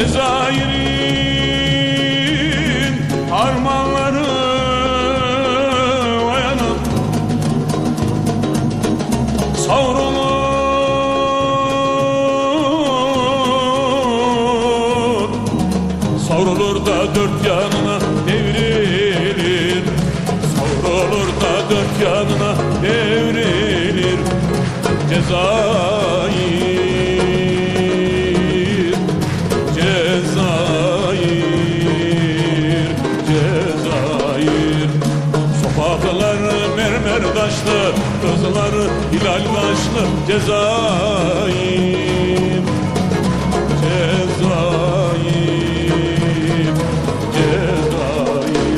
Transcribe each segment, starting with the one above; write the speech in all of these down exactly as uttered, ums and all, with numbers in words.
Cezayir'in harmanları oyanıp savrulur, savrulur da dört yanına devrilir, savrulur da dört yanına devrilir. Cezayir, Cezayir, Cezayir. Sokakları mermer taşlı, kızları hilal kaşlı. Cezayir, Cezayir, Cezayir.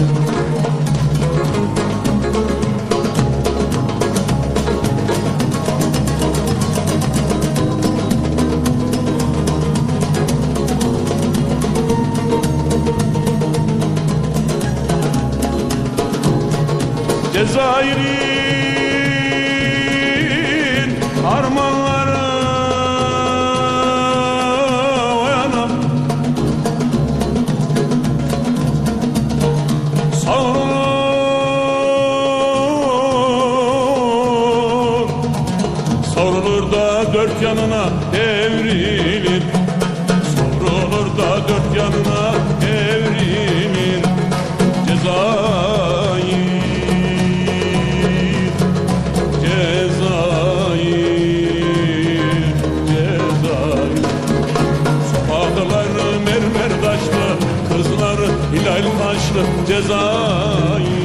Cezayir'in harmanları oyanıp savrulur, savrulur da dört yanına devrilir, savrulur da dört yanına devrilir. Cezayir, hilal kaşlı Cezayir.